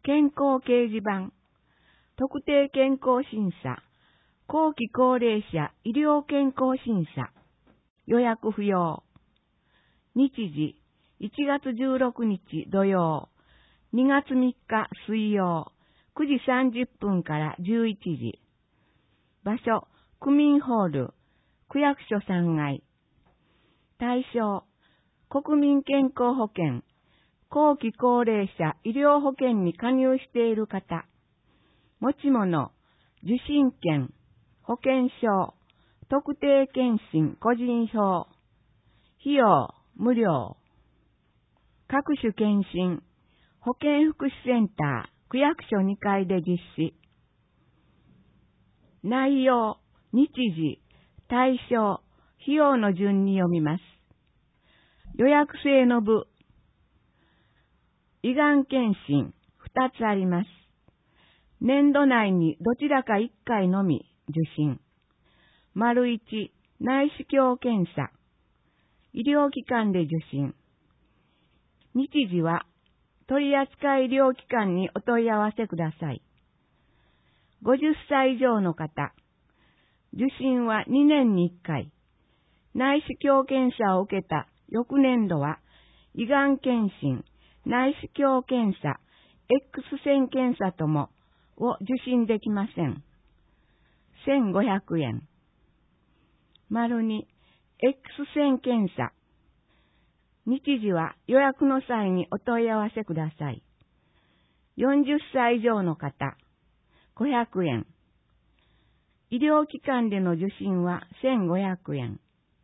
健康掲示板、特定健康審査、後期高齢者医療健康審査、予約不要。日時、1月16日土曜、2月3日水曜、9時30分から11時。場所、区民ホール、区役所3階。対象、国民健康保険、後期高齢者医療保険に加入している方、持ち物、受診券、保険証、特定健診個人票、費用、無料。各種検診、保健福祉センター、区役所2階で実施。内容、日時、対象、費用の順に読みます。予約制の部、胃がん検診、2つあります。年度内にどちらか1回のみ受診。丸1、内視鏡検査。医療機関で受診。日時は取扱医療機関にお問い合わせください。50歳以上の方。受診は2年に1回。内視鏡検査を受けた翌年度は、胃がん検診、内視鏡検査、X 線検査ともを受診できません。1500円。丸2、X 線検査。日時は予約の際にお問い合わせください。40歳以上の方、500円。医療機関での受診は1500円。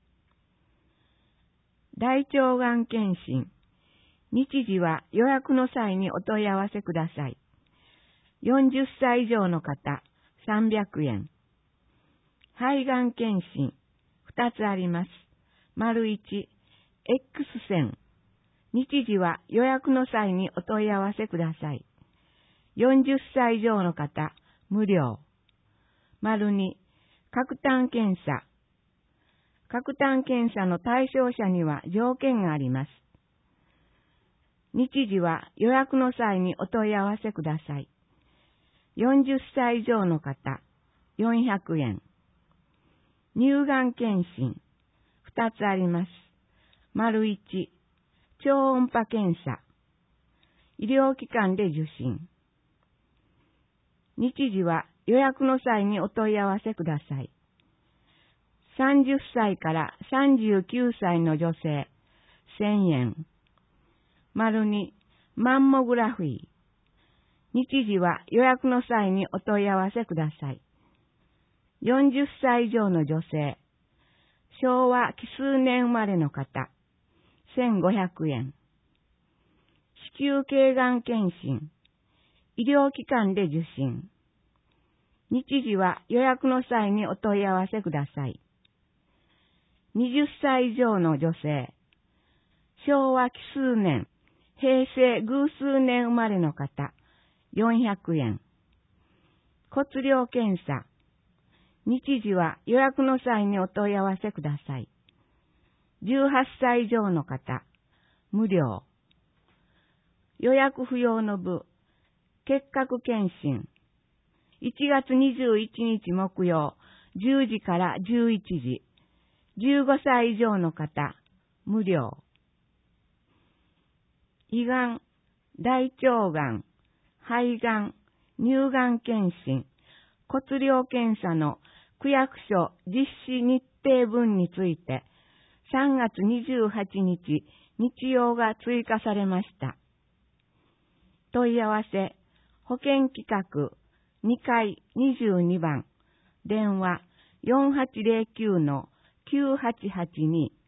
大腸がん検診。日時は予約の際にお問い合わせください。40歳以上の方、300円。肺がん検診、2つあります。丸1、X 線。日時は予約の際にお問い合わせください。40歳以上の方、無料。丸2、核炭検査。核炭検査の対象者には条件があります。日時は予約の際にお問い合わせください。40歳以上の方、400円。乳がん検診、2つあります。丸1、超音波検査。医療機関で受診。日時は予約の際にお問い合わせください。30歳から39歳の女性、1000円。丸2、マンモグラフィー。日時は予約の際にお問い合わせください。40歳以上の女性、昭和奇数年生まれの方、1500円。子宮頸がん検診、医療機関で受診。日時は予約の際にお問い合わせください。20歳以上の女性、昭和奇数年、平成偶数年生まれの方、400円。骨量検査。日時は予約の際にお問い合わせください。18歳以上の方、無料。予約不要の部、結核検診。1月21日木曜、10時から11時。15歳以上の方、無料。胃がん、大腸がん、肺がん、乳がん検診、骨量検査の区役所実施日程分について、3月28日日曜が追加されました。問い合わせ、保険企画2階22番、電話4809-9882